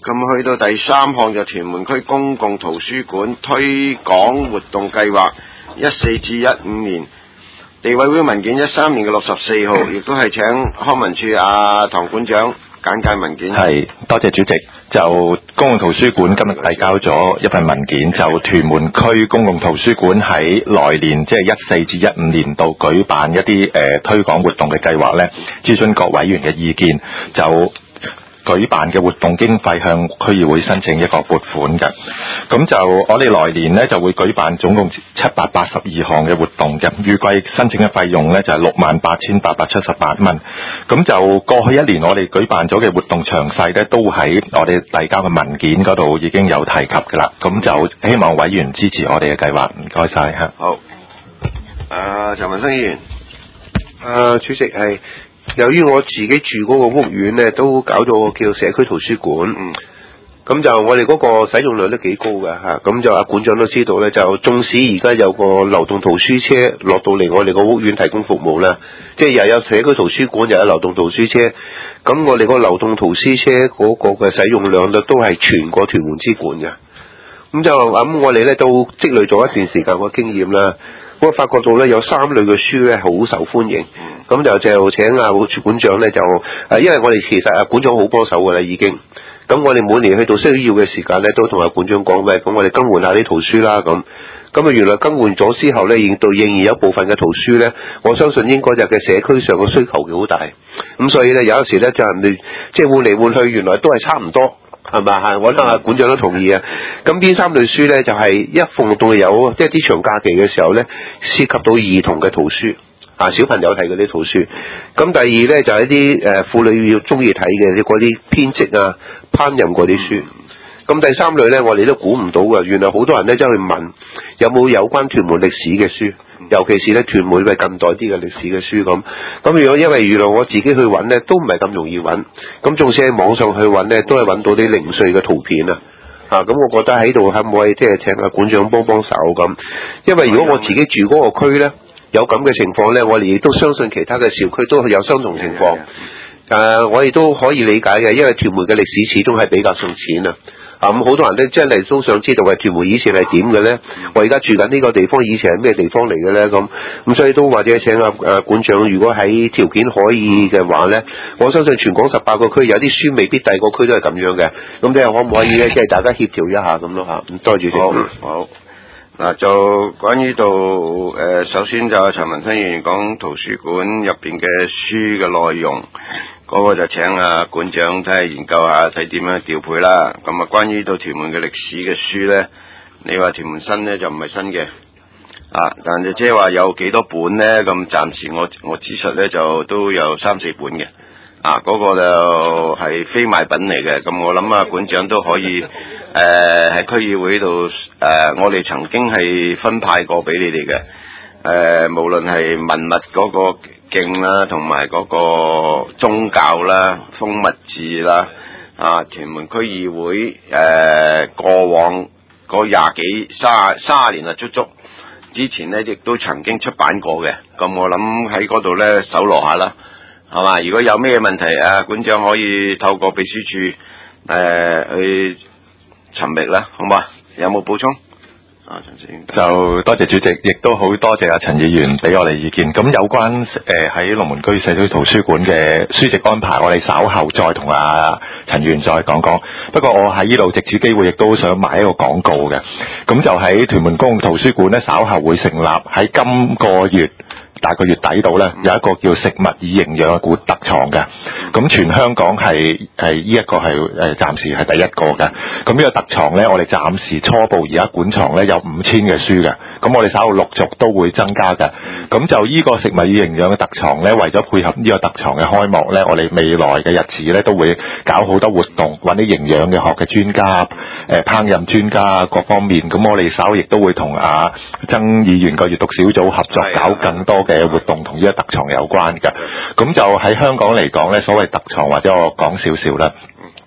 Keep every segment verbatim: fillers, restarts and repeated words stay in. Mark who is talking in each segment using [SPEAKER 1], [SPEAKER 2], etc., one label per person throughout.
[SPEAKER 1] 咁去到第三項就屯門區公共圖書館推廣活動計劃一四至一五年地委會文件一三年嘅六十四號，亦都係請康文署阿唐館長簡介文件。
[SPEAKER 2] 係，多謝主席。就公共圖書館今日遞交咗一份文件，就屯門區公共圖書館喺來年即係一四至一五年度舉辦一啲誒、呃、推廣活動嘅計劃咧，諮詢各委員嘅意見，就舉辦嘅活動經費向區議會申請一個撥款嘅。咁就我哋來年呢就會舉辦總共七百八十二項嘅活動嘅，預計申請嘅費用呢就係六萬八千八百七十八蚊。咁就過去一年我哋舉辦咗嘅活動詳細呢都喺我哋遞交嘅文件嗰度已經有提及噶啦。咁就希望委員支持我哋嘅計劃，唔該晒吓。
[SPEAKER 1] 好，誒陳文生議員。
[SPEAKER 3] 誒主席係。由於我自己住嗰個屋苑咧，都搞咗個叫社區圖書館，嗯，咁就我哋嗰個使用量都幾高嘅嚇，咁就阿館長都知道咧，就縱使而家有個流動圖書車落到嚟我哋個屋苑提供服務啦，即係又有社區圖書館又有流動圖書車，咁我哋個流動圖書車嗰個嘅使用量咧都係全個屯門之冠嘅，咁就咁我哋咧都積累咗一段時間個經驗啦。我發覺到咧有三類嘅書咧好受歡迎，咁就就請阿館長咧就誒，因為我哋其實阿館長好幫手噶啦已經，咁我哋每年去到需要嘅時間咧都同阿館長講，喂，咁我哋更換下啲圖書啦咁，咁啊原來更換咗之後咧，仍到仍然有部分嘅圖書咧，我相信應該就嘅社區上嘅需求嘅好大，咁所以咧有時咧就人哋即係換嚟換去，原來都係差唔多。係咪係？我諗阿館長都同意啊。咁邊三類書咧，就係、是、一逢到有即係啲長假期嘅時候咧，涉及到兒童嘅圖書啊，小朋友睇嗰啲圖書。咁第二咧就係、是、一啲誒婦女要中意睇嘅嗰啲編織啊、烹飪嗰啲書。咁第三類咧，我哋都估唔到嘅，原來好多人咧走去問有冇有關屯門歷史嘅書。尤其是咧屯門嘅近代啲嘅歷史嘅書咁，咁如果因為原來我自己去揾咧，都唔係咁容易揾，咁縱使喺網上去揾咧，都係揾到啲零碎嘅圖片啊，啊咁我覺得喺度可唔可以即係請阿館長幫幫手咁，因為如果我自己住嗰個區咧，有咁嘅情況咧，我哋亦都相信其他嘅小區都有相同情況，誒、啊、我亦都可以理解嘅，因為屯門嘅歷史始終係比較送錢啊。咁好、嗯、多人咧真係都想知道係屯門以前係點嘅咧，我而家住緊呢個地方以前係咩地方嚟嘅咧咁，咁所以都或者請阿誒館長，如果喺條件可以嘅話咧，我相信全港十八個區有啲書未必第個區都係咁樣嘅，咁即係可唔可以咧，即係大家協調一下咁咯嚇，咁多謝主席。
[SPEAKER 1] 好，好，嗱就關於到誒、呃，首先就陳文生議員講圖書館入邊嘅書嘅內容。嗰個就請阿館長睇下研究下睇點樣調配啦。咁啊，關於到屯門嘅歷史嘅書咧，你話屯門新咧就唔係新嘅，啊，但係即係話有幾多本咧？咁暫時我我指述咧就都有三四本嘅，啊，嗰、那個就係非賣品嚟嘅。咁我諗啊，館長都可以誒喺區議會度誒，我哋曾經係分派過俾你哋嘅，誒、呃，無論係文物嗰個徑啦，同埋嗰個宗教啦、風物志啦，啊，屯門區議會誒、呃、過往嗰廿幾卅卅年啊，足足之前咧亦都曾經出版過嘅，咁我諗喺嗰度咧搜羅下啦，係嘛？如果有咩問題啊，館長可以透過秘書處誒、呃、去尋覓啦，好嘛？有冇補充？
[SPEAKER 2] 就多謝主席，亦都好多謝阿陳議員俾我哋意見。咁有關誒喺龍門區社區圖書館嘅書籍安排，我哋稍後再同阿陳議員再講講。不過我喺呢度藉此機會，亦都想賣一個廣告嘅。咁就喺屯門公共圖書館咧，稍後會成立喺今個月。大個月底度咧，有一個叫食物以營養嘅館特藏嘅，咁全香港係係呢一個係誒暫時係第一個嘅。咁呢個特藏咧，我哋暫時初步而家館藏咧有五千嘅書嘅，咁我哋稍後陸續都會增加嘅。咁就呢個食物以營養嘅特藏咧，為咗配合呢個特藏嘅開幕咧，我哋未來嘅日子咧都會搞好多活動，揾啲營養嘅學嘅專家、誒烹飪專家各方面。咁我哋稍後亦都會同阿曾議員個閱讀小組合作，搞更多嘅嘅活動同呢個特藏有關嘅，咁就喺香港嚟講咧，所謂特藏或者我講少少啦。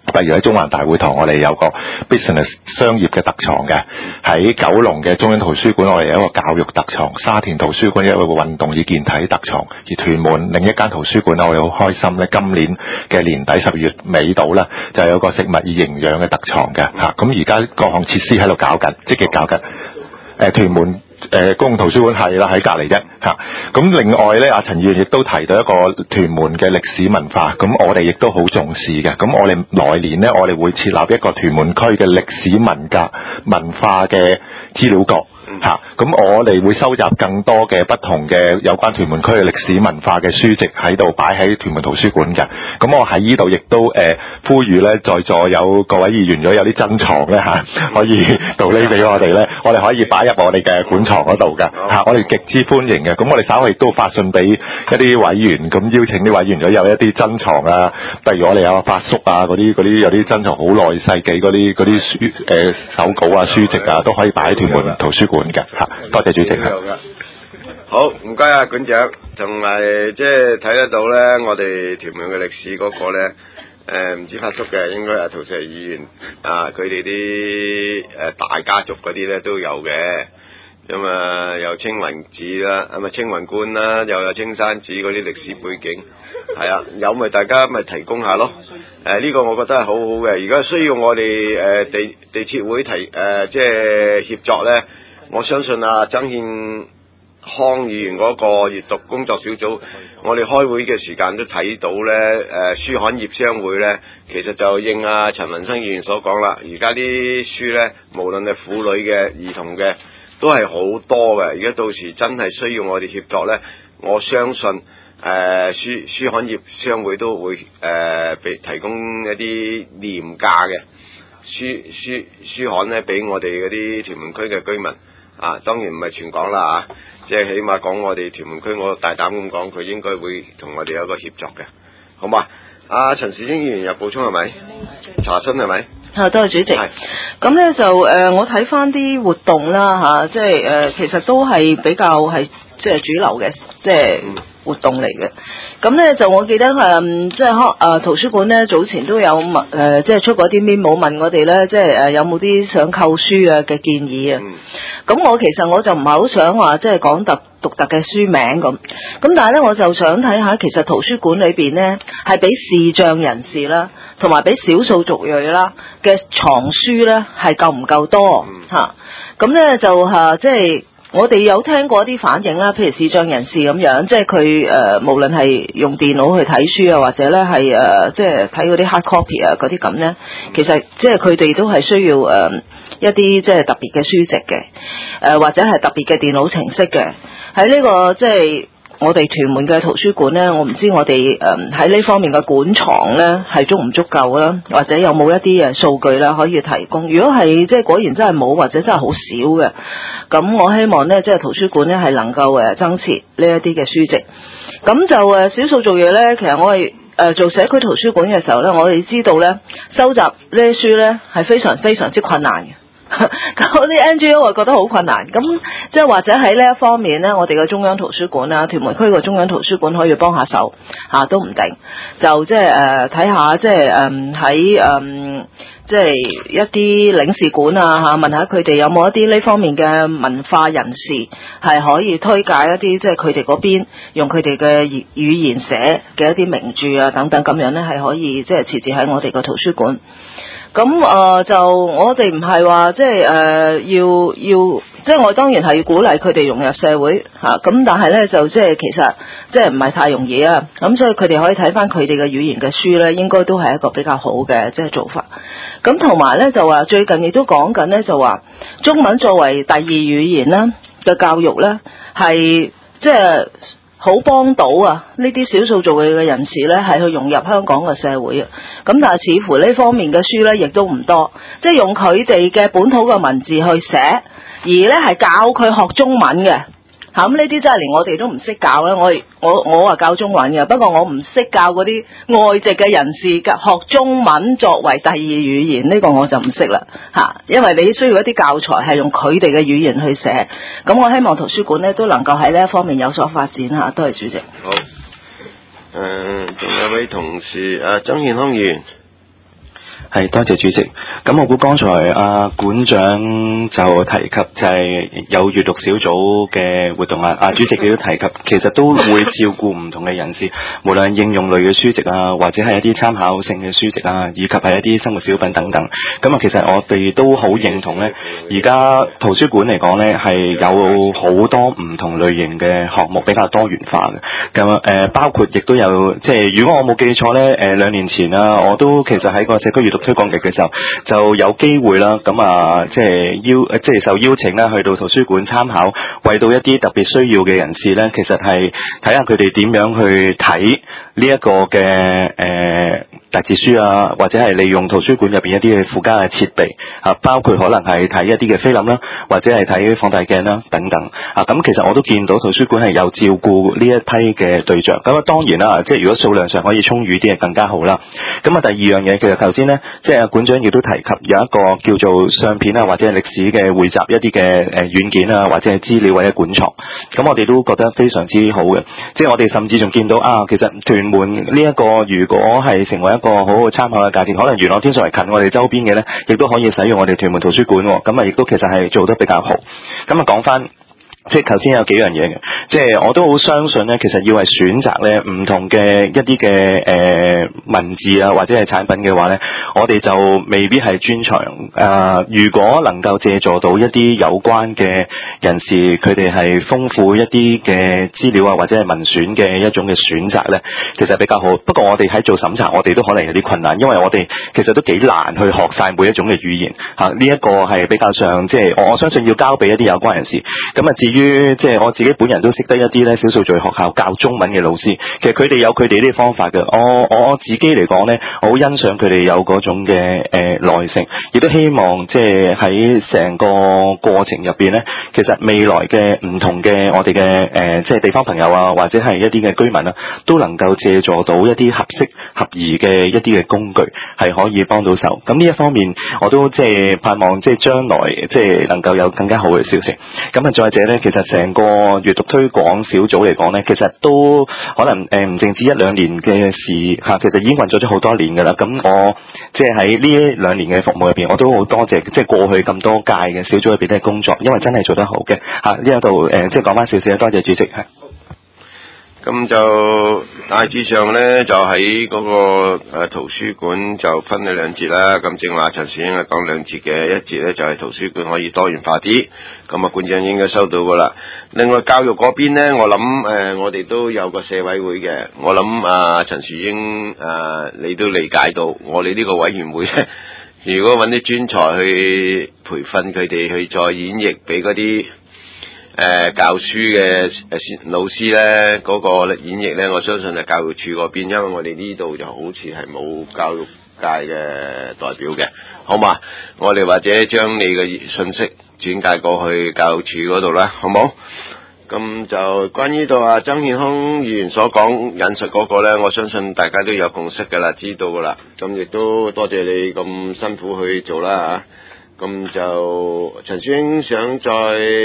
[SPEAKER 2] 例如喺中環大會堂，我哋有個 business 商業嘅特藏嘅；喺九龍嘅中央圖書館，我哋有一個教育特藏；沙田圖書館有一個運動與健體特藏；而屯門另一間圖書館咧，我哋好開心咧，今年嘅年底十月尾到啦，就有個食物與營養嘅特藏嘅嚇。咁而家各項設施喺度搞緊，積極搞緊。誒屯門誒、呃、公共圖書館係啦，喺隔離啫嚇。咁另外咧，阿陳議員亦都提到一個屯門嘅歷史文化，咁我哋亦都好重視嘅。咁我哋來年咧，我哋會設立一個屯門區嘅歷史文革文化嘅資料局。嚇，咁、啊、我哋會收集更多嘅不同嘅有關屯門區嘅歷史文化嘅書籍喺度擺喺屯門圖書館嘅。咁我喺呢度亦都誒、呃、呼籲咧，在座有各位議員如果有啲珍藏咧嚇，可以到呢俾我哋咧，我哋可以擺入我哋嘅館藏嗰度嘅嚇，我哋極之歡迎嘅。咁我哋稍後亦都發信俾一啲委員，咁邀請啲委員如果有一啲珍藏啊，例如我哋有發叔啊嗰啲嗰啲有啲珍藏好耐世紀嗰啲嗰啲書誒、呃、手稿啊書籍啊，都可以擺喺屯門圖書館嘅嚇。多謝主席。
[SPEAKER 1] 好，唔該啊，館長，同埋即係睇得到咧，我哋屯門嘅歷史嗰個咧，誒唔止發叔嘅，應該係陶石議員啊，佢哋啲誒大家族嗰啲咧都有嘅。咁啊，有青雲寺啦，係咪青雲觀啦，又有青山寺嗰啲歷史背景，係啊，有咪大家咪提供下咯。誒、呃、呢、這個我覺得係好好嘅。而家需要我哋誒、呃、地地設會提誒即係協作咧，我相信啊曾憲康議員嗰個閱讀工作小組，我哋開會嘅時間都睇到咧，誒、呃、書刊業商會咧，其實就應啊陳文生議員所講啦，而家啲書咧，無論係婦女嘅、兒童嘅，都係好多嘅。而家到時真係需要我哋協作咧，我相信誒、呃、書書刊業商會都會誒俾、呃、提供一啲廉價嘅書書書刊咧，俾我哋嗰啲屯門區嘅居民啊，當然唔係全港啦嚇。即係起碼講我哋屯門區，我大膽咁講，佢應該會同我哋有一個協作嘅，好嘛？阿陳兆英議員有補充係咪？查詢係咪？
[SPEAKER 4] 啊，多謝主席。咁咧就誒、呃，我睇翻啲活動啦嚇、啊，即係誒、呃，其實都係比較係即係主流嘅，即係活動嚟嘅。咁咧就我記得誒、嗯，即係誒、呃、圖書館咧早前都有問誒、呃，即係出過啲 memo 問我哋咧，即係誒有冇啲想購書啊嘅建議啊。咁、嗯、我其實我就唔係好想話即係講特獨特嘅書名咁，咁但係咧我就想睇下，其實圖書館裏邊咧係俾視障人士啦，同埋俾少數族裔啦嘅藏書咧係夠唔夠多嚇？咁、嗯、咧、啊、就嚇、啊、即係。我哋有聽過一啲反應啦，譬如視障人士咁樣，即係佢誒無論係用電腦去睇書啊，或者咧係誒即係睇嗰啲 hard copy 啊嗰啲咁咧，其實即係佢哋都係需要誒、呃、一啲即係特別嘅書籍嘅，誒、呃、或者係特別嘅電腦程式嘅，喺呢、這個即係。我哋屯門嘅圖書館呢，我唔知我哋誒喺呢方面嘅館藏呢係足唔足夠啦，或者有冇一啲誒數據啦可以提供？如果係即係果然真係冇，或者真係好少嘅，咁我希望呢，即係圖書館呢係能夠誒增設呢一啲嘅書籍。咁就誒少數族裔呢，其實我係誒做社區圖書館嘅時候呢，我哋知道呢，收集呢啲書呢係非常非常之困難嘅。嗰啲 N G O 我覺得好困難，咁即係或者喺呢一方面呢，我哋嘅中央圖書館啊，屯門區嘅中央圖書館可以幫下手嚇、啊，都唔定。就即係誒睇下，即係誒喺誒即係一啲領事館啊嚇，問下佢哋有冇一啲呢方面嘅文化人士係可以推介一啲即係佢哋嗰邊用佢哋嘅語語言寫嘅一啲名著啊等等咁樣呢，係可以即係設置喺我哋個圖書館。咁誒、呃、就我哋唔係話即係誒要要，即係我當然係要鼓勵佢哋融入社會嚇，咁、啊、但係咧就即係其實即係唔係太容易啊，咁所以佢哋可以睇翻佢哋嘅語言嘅書咧，應該都係一個比較好嘅即係做法。咁同埋咧就話最近亦都講緊咧，就話中文作為第二語言啦嘅教育咧，係即係好幫到啊！呢啲少數族裔嘅人士呢，係去融入香港嘅社會啊。咁但係似乎呢方面嘅書呢，亦都唔多，即係用佢哋嘅本土嘅文字去寫，而呢係教佢學中文嘅。嚇咁呢啲真係連我哋都唔識教啦。我我我話教中文嘅，不過我唔識教嗰啲外籍嘅人士嘅學中文作為第二語言，呢個我就唔識啦嚇。因為你需要一啲教材係用佢哋嘅語言去寫。咁我希望圖書館呢都能夠喺呢一方面有所發展嚇。多謝主席。
[SPEAKER 1] 好。誒、呃，仲有位同事啊，曾憲康議員。
[SPEAKER 5] 係多謝主席。咁我估剛才阿館長就提及就係有閱讀小組嘅活動啊，阿主席亦都提及，其實都會照顧唔同嘅人士，無論應用類嘅書籍啊，或者係一啲參考性嘅書籍啊，以及係一啲生活小品等等。咁啊，其實我哋都好認同咧，而家圖書館嚟講咧係有好多唔同類型嘅項目，比較多元化嘅。咁誒、呃，包括亦都有，即係如果我冇記錯咧，誒、呃、兩年前啊，我都其實喺個社區閱讀推廣日嘅時候，就有機會啦，咁啊，即係邀，即係受邀請啦，去到圖書館參考，為到一啲特別需要嘅人士咧，其實係睇下佢哋點樣去睇呢一個嘅誒雜誌書啊，或者係利用圖書館入邊一啲嘅附加嘅設備啊，包括可能係睇一啲嘅菲林啦，或者係睇放大鏡啦等等啊。咁其實我都見到圖書館係有照顧呢一批嘅對象。咁啊，當然啦，即係如果數量上可以充裕啲，係更加好啦。咁啊，第二樣嘢其實頭先咧，即係阿館長亦都提及有一個叫做相片啊，或者係歷史嘅匯集一啲嘅誒軟件啊，或者係資料或者館藏。咁我哋都覺得非常之好嘅。即係我哋甚至仲見到啊，其實屯門呢一個如果係成為一個好好參考嘅價錢，可能元朗天水圍近我哋周邊嘅咧，亦都可以使用我哋屯門圖書館。咁啊，亦都其實係做得比較好。咁啊，講翻。即係頭先有幾樣嘢嘅，即係我都好相信咧，其實要係選擇咧唔同嘅一啲嘅誒文字啊，或者係產品嘅話咧，我哋就未必係專長。誒、呃，如果能夠借助到一啲有關嘅人士，佢哋係豐富一啲嘅資料啊，或者係文選嘅一種嘅選擇咧，其實比較好。不過我哋喺做審查，我哋都可能有啲困難，因為我哋其實都幾難去學晒每一種嘅語言嚇。呢、啊、一、這個係比較上即係我我相信要交俾一啲有關人士。咁啊，至於於即係我自己本人都識得一啲咧少數族裔學校教中文嘅老師，其實佢哋有佢哋啲方法嘅。我我自己嚟講咧，我好欣賞佢哋有嗰種嘅誒、呃、耐性，亦都希望即係喺成個過程入邊咧，其實未來嘅唔同嘅我哋嘅誒即係地方朋友啊，或者係一啲嘅居民啊，都能夠借助到一啲合適合宜嘅一啲嘅工具，係可以幫到手。咁呢一方面，我都即係盼望即係將來即係能夠有更加好嘅消息。咁啊，再者咧，其實成個閱讀推廣小組嚟講咧，其實都可能誒唔淨止一兩年嘅事嚇，其實已經運作咗好多年㗎啦。咁我即係喺呢一兩年嘅服務入邊，我都好多謝即係過去咁多屆嘅小組入邊嘅工作，因為真係做得好嘅嚇。呢一度誒即係講翻少少，多謝主席嚇。
[SPEAKER 1] 咁就大致上咧，就喺嗰個誒圖書館就分咗兩節啦。咁正話陳樹英係講兩節嘅，一節咧就係圖書館可以多元化啲。咁啊，館長應該收到噶啦。另外教育嗰邊咧，我諗誒、呃、我哋都有個社委會嘅。我諗啊，陳樹英啊，你都理解到，我哋呢個委員會咧，如果揾啲專才去培訓佢哋去再演繹俾嗰啲。誒、呃、教書嘅誒老師咧，嗰、那個演繹咧，我相信係教育處嗰邊，因為我哋呢度就好似係冇教育界嘅代表嘅，好嘛？我哋或者將你嘅信息轉介過去教育處嗰度啦，好冇？咁就關於到啊曾憲空議員所講引述嗰個咧，我相信大家都有共識㗎啦，知道㗎啦。咁亦都多謝你咁辛苦去做啦嚇。咁就陳樹英想再。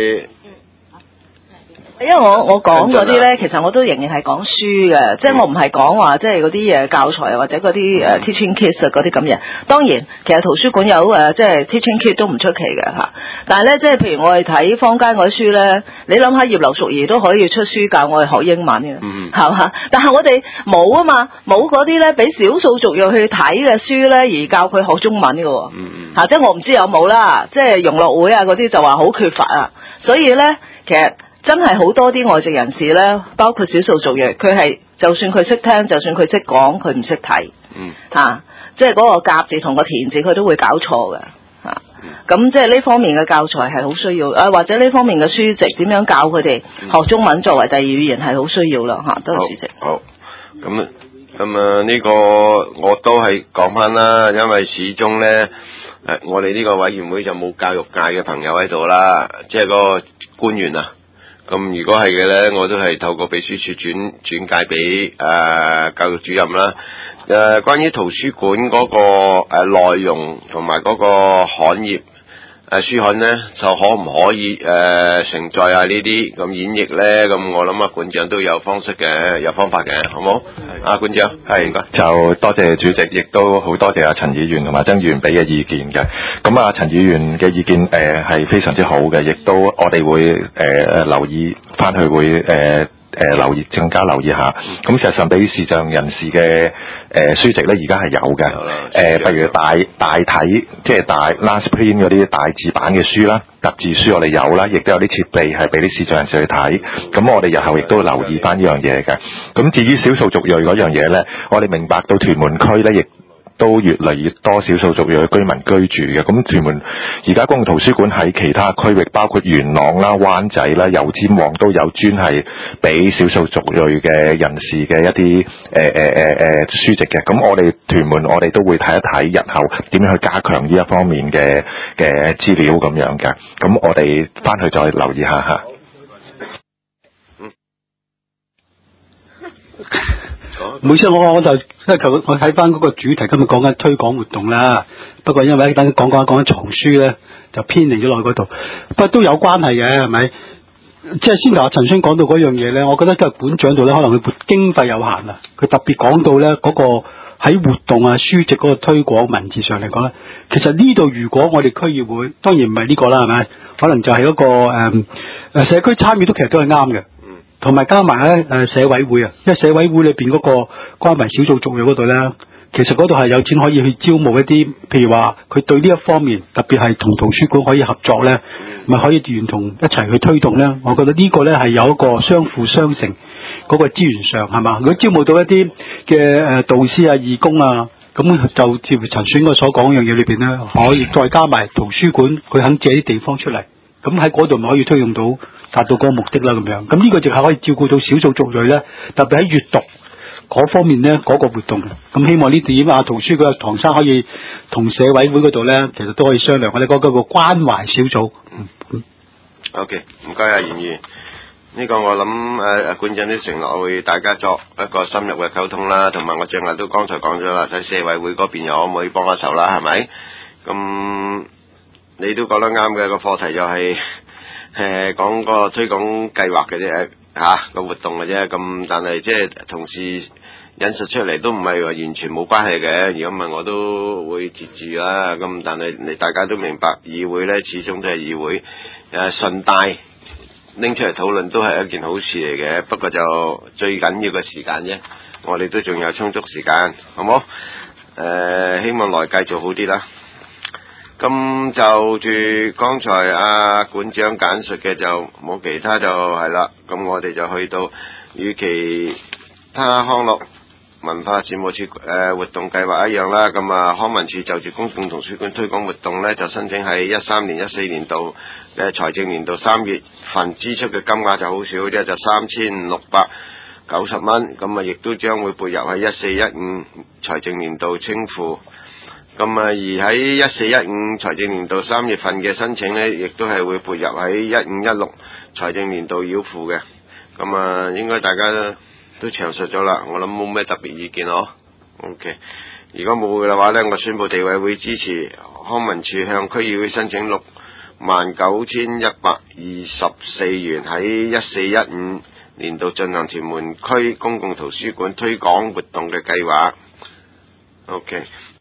[SPEAKER 4] 因為我我講嗰啲咧，其實我都仍然係講書嘅，即係我唔係講話即係嗰啲誒教材啊，或者嗰啲誒 teaching kits 啊嗰啲咁嘢。當然，其實圖書館有誒即係 teaching kit 都唔出奇嘅嚇。但係咧，即係譬如我哋睇坊間嗰啲書咧，你諗下葉劉淑儀都可以出書教我哋學英文嘅，係嘛、嗯？但係我哋冇啊嘛，冇嗰啲咧俾少數族裔去睇嘅書咧，而教佢學中文嘅喎，嗯嚇，即係我唔知有冇啦。即係融樂會啊嗰啲就話好缺乏啊，所以咧其實。真係好多啲外籍人士咧，包括少數族裔，佢係就算佢識聽，就算佢識講，佢唔識睇，嗯，嚇、啊，即係嗰個夾字同個填字，佢都會搞錯嘅，嚇、啊。咁、嗯、即係呢方面嘅教材係好需要，啊或者呢方面嘅書籍點樣教佢哋學中文作為第二語言係好需要啦，嚇、啊。多謝主席。好，
[SPEAKER 1] 咁咁啊呢個我都係講翻啦，因為始終咧誒，我哋呢個委員會就冇教育界嘅朋友喺度啦，即係個官員啊。咁如果係嘅咧，我都係透過秘書處轉轉介俾誒、呃、教育主任啦。誒、呃，關於圖書館嗰、那個誒內、呃、容同埋嗰個刊頁誒書刊咧，就可唔可以誒、呃、承載啊呢啲咁演繹咧？咁我諗啊，館長都有方式嘅，有方法嘅，好冇？啊，館長，係唔該。
[SPEAKER 2] 就多謝主席，亦都好多謝阿陳議員同埋曾議員俾嘅意見嘅。咁啊，陳議員嘅意見誒係、呃、非常之好嘅，亦都我哋會誒、呃、留意翻去會誒。呃誒、呃、留意更加留意下，咁事實上俾視障人士嘅誒、呃、書籍咧，而家係有嘅。誒、呃，譬如大大體，即係大 large print 嗰啲大字版嘅書啦，特字書我哋有啦，亦都有啲設備係俾啲視障人士去睇。咁我哋日後亦都留意翻呢樣嘢嘅。咁至於少數族裔嗰樣嘢咧，我哋明白到屯門區咧，亦都越嚟越多少數族裔嘅居民居住嘅。咁屯門而家公共圖書館喺其他區域，包括元朗啦、灣仔啦、油尖旺都有專係俾少數族裔嘅人士嘅一啲誒誒誒誒書籍嘅。咁我哋屯門我哋都會睇一睇日後點樣去加強呢一方面嘅嘅資料咁樣嘅。咁我哋翻去再留意下嚇。
[SPEAKER 6] 每次我我就即係求我睇翻嗰個主題，今日講緊推廣活動啦。不過因為等講講講緊藏書咧，就偏離咗落去嗰度。不過都有關係嘅，係咪？即係先頭阿陳生講到嗰樣嘢咧，我覺得今日館長度咧，可能佢經費有限啊。佢特別講到咧嗰個喺活動啊、書籍嗰個推廣文字上嚟講咧，其實呢度如果我哋區議會，當然唔係呢個啦，係咪？可能就係嗰個誒誒社區參與都其實都係啱嘅。同埋加埋咧誒社委會啊，因為社委會裏邊嗰個關懷少數族裔嗰度咧，其實嗰度係有錢可以去招募一啲，譬如話佢對呢一方面，特別係同圖書館可以合作咧，咪可以聯同一齊去推動咧。我覺得呢個咧係有一個相輔相成嗰個資源上係嘛。如果招募到一啲嘅誒導師啊、義工啊，咁就接陳選我所講樣嘢裏邊咧，可以再加埋圖書館佢肯借啲地方出嚟。咁喺嗰度咪可以推用到達到嗰個目的啦咁樣，咁呢個就係可以照顧到少數族裔咧，特別喺閱讀嗰方面咧嗰、那個活動。咁希望呢點啊圖書館唐生可以同社委會嗰度咧，其實都可以商量我哋嗰個關懷小組。嗯嗯。
[SPEAKER 1] OK， 唔該啊，言語。呢個我諗誒誒館長都承諾會大家作一個深入嘅溝通啦，同埋我正話都剛才講咗啦，睇社委會嗰邊又可唔可以幫下手啦，係咪？咁。你都講得啱嘅，個課題就係、是、誒、呃、講個推廣計劃嘅啫嚇個活動嘅啫，咁但係即係同時引述出嚟都唔係話完全冇關係嘅。如果唔係我都會截住啦。咁但係你大家都明白，議會咧始終都係議會，誒、呃、順帶拎出嚟討論都係一件好事嚟嘅。不過就最緊要嘅時間啫，我哋都仲有充足時間，好冇？誒、呃、希望來繼續好啲啦。咁就住剛才阿館長簡述嘅就冇其他就係啦，咁我哋就去到與其他康樂文化事務處誒、呃、活動計劃一樣啦，咁啊康文署就住公共圖書館推廣活動呢，就申請喺一三年、一四年度嘅財政年度三月份支出嘅金額就好少啫，就三千六百九十蚊，咁啊亦都將會撥入喺一四一五財政年度清付。咁啊，而喺一四一五財政年度三月份嘅申請呢，亦都係會撥入喺一五一六財政年度繳付嘅。咁啊，應該大家都詳述咗啦，我諗冇咩特別意見咯。OK， 如果冇嘅話呢，我宣布地委會支持康文署向區議會申請六萬九千一百二十四元喺一四一五年度進行屯門區公共圖書館推廣活動嘅計劃。OK。